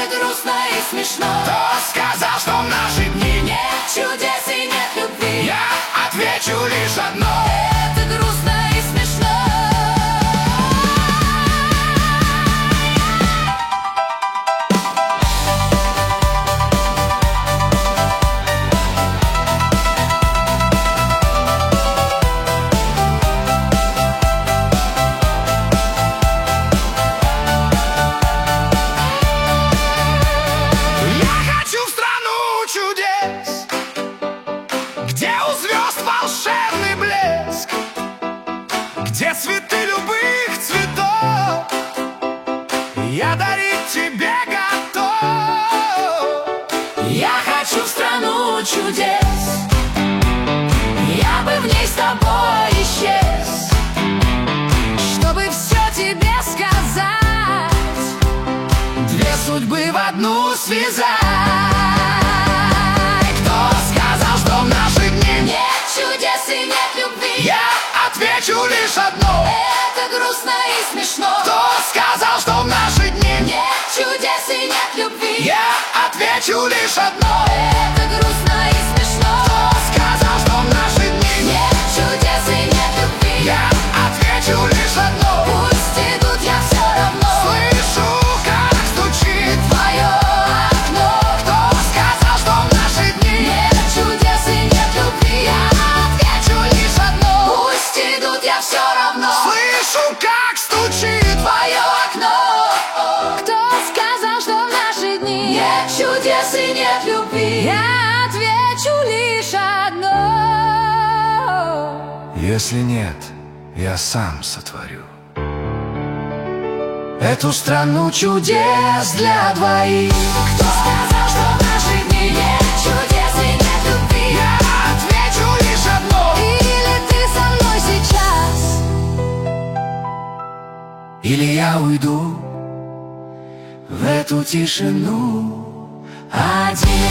Это грустно и смешно. Кто сказал, что в наши дни Нет чудес и нет любви. Я отвечу лишь одно. Это грустно и смешно. Я хочу в страну чудес, где у звезд волшебный блеск, где цветы любых цветов я дарить тебе готов. Я хочу в страну чудес. Я бы в ней с тобой исчез, чтобы все тебе сказать, Две судьбы в одну связать. Кто сказал, что в наши дни нет чудес и нет любви. Я отвечу лишь одно. Это грустно и смешно. Кто сказал, что в наши дни Нет чудес и нет любви. Я отвечу лишь одно. Это грустно и смешно. Кто сказал, что в наши дни Нет чудес и нет любви. Я отвечу лишь одно. Пусть идут, я все равно Слышу, как стучит. твое окно. Кто сказал, что в наши дни Нет чудес и нет любви. Я отвечу лишь одно. Пусть идут, я все равно Слышу, как стучит. твое окно. Кто сказал, что в наши дни нет чудес и нет любви? Я отвечу лишь одно. Если нет, я сам сотворю эту страну чудес для двоих. Кто сказал, что в наши дни нет чудес и нет любви? Я отвечу лишь одно. Или ты со мной сейчас? Или я уйду в эту тишину один.